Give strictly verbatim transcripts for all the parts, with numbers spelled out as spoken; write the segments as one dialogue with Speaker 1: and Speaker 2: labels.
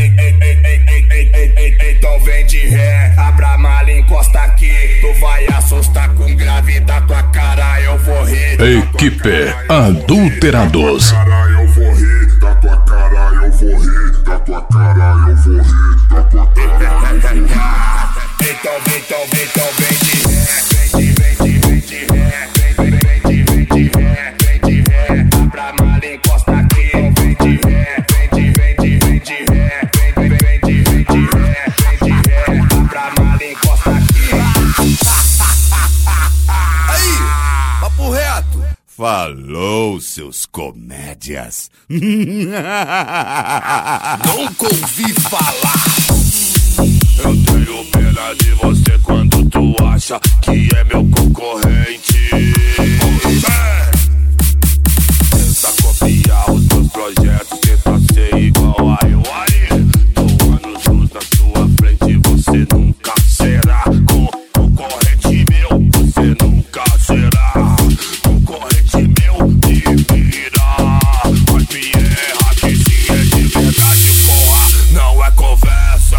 Speaker 1: Então vem de ré, abra a mala, encosta aqui. Tu vai assustar com grave da tua cara, eu vou rir.
Speaker 2: Equipe Adulterados.
Speaker 3: Eu vou rir da tua cara, eu vou rir da tua cara, eu vou rir da tua cara.
Speaker 1: Então vem, então vem, então vem de ré, vem de, vem de, vem de ré, vem, vem, vem de, vem de ré, vem de ré, abra a mala, encosta aqui. Vem de ré, vem de, vem de, vem de ré, vem, vem, vem de, vem de ré, vem de ré, abra a mala, encosta aqui.
Speaker 4: Aí, papo reto.
Speaker 5: Falou, seus comédias.
Speaker 4: Nunca ouvi falar.
Speaker 5: Eu tenho pena de você quando tu acha que é meu concorrente. Tenta copiar os meus projetos, tenta ser igual a eu aí. Tô anos luz na sua frente, você nunca será concorrente meu, você nunca será concorrente meu. Me vira, mas me erra que se é de verdade, porra, não é conversa.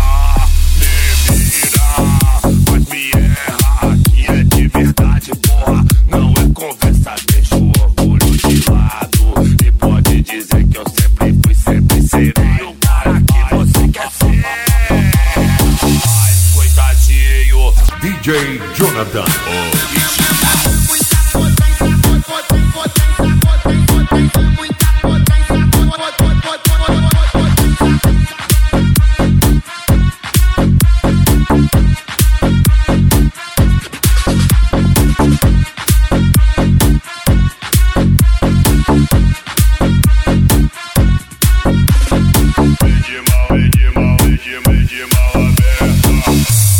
Speaker 5: Mas me erra, que é de verdade, porra, não é conversa. Deixa o orgulho de lado e pode dizer que eu sempre fui, sempre serei o cara que você quer ser. Ai, coitadinho,
Speaker 2: D J Jonathan.
Speaker 5: de mal, de mal, de mal, de mal aberta.